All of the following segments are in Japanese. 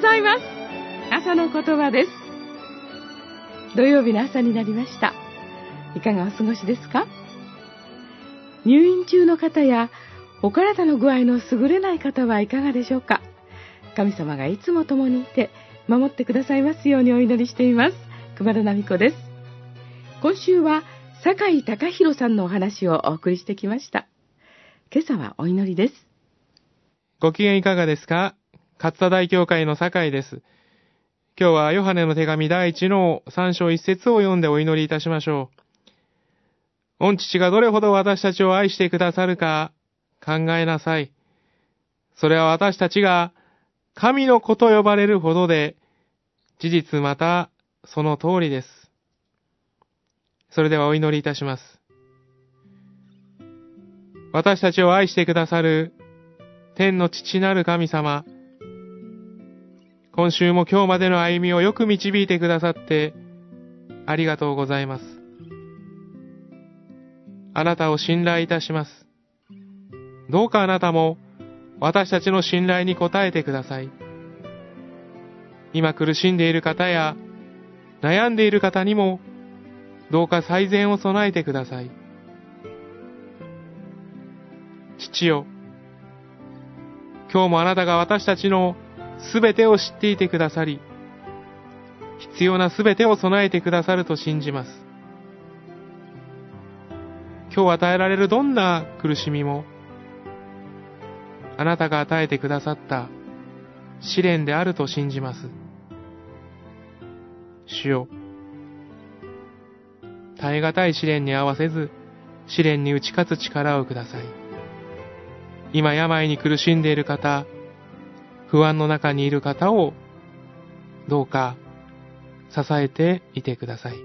ざいます。朝の言葉です。土曜日の朝になりました。いかがお過ごしですか？入院中の方やお体の具合の優れない方はいかがでしょうか？神様がいつも共にいて守ってくださいますようにお祈りしています。熊田奈美子です。今週は酒井貴弘さんのお話をお送りしてきました。今朝はお祈りです。 ご機嫌いかがですか？勝田大教会の酒井です。今日はヨハネの手紙第1の3章1節を読んでお祈りいたしましょう。御父がどれほど私たちを愛してくださるか考えなさい。それは私たちが神の子と呼ばれるほどで、事実またその通りです。それではお祈りいたします。私たちを愛してくださる天の父なる神様、今週も今日までの歩みをよく導いてくださってありがとうございます。あなたを信頼いたします。どうかあなたも私たちの信頼に応えてください。今苦しんでいる方や悩んでいる方にもどうか最善を備えてください。父よ、今日もあなたが私たちのすべてを知っていてくださり、必要なすべてを備えてくださると信じます。今日与えられるどんな苦しみも、あなたが与えてくださった試練であると信じます。主よ、耐え難い試練に合わせず、試練に打ち勝つ力をください。今病に苦しんでいる方、不安の中にいる方をどうか支えていてください。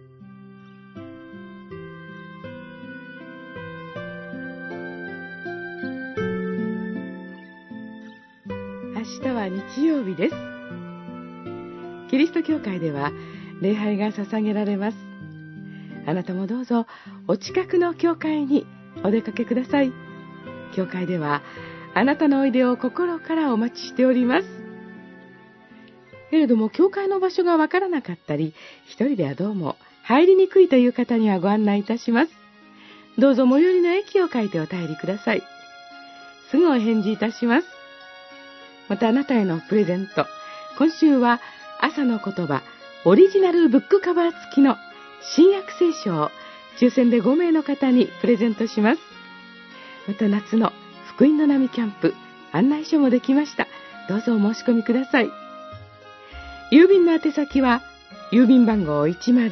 明日は日曜日です。キリスト教会では礼拝が捧げられます。あなたもどうぞお近くの教会にお出かけください。教会ではあなたのおいでを心からお待ちしております。けれども教会の場所がわからなかったり、一人ではどうも入りにくいという方にはご案内いたします。どうぞ最寄りの駅を書いてお便りください。すぐお返事いたします。またあなたへのプレゼント、今週は朝の言葉オリジナルブックカバー付きの新約聖書を抽選で5名の方にプレゼントします。また夏の福音の波キャンプ案内書もできました。どうぞお申し込みください。郵便の宛先は郵便番号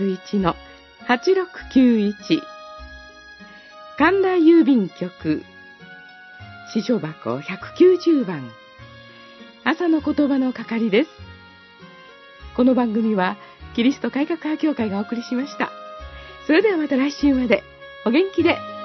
101-8691 神田郵便局支所箱190番朝の言葉の係です。この番組はキリスト改革派教会がお送りしました。それではまた来週までお元気で。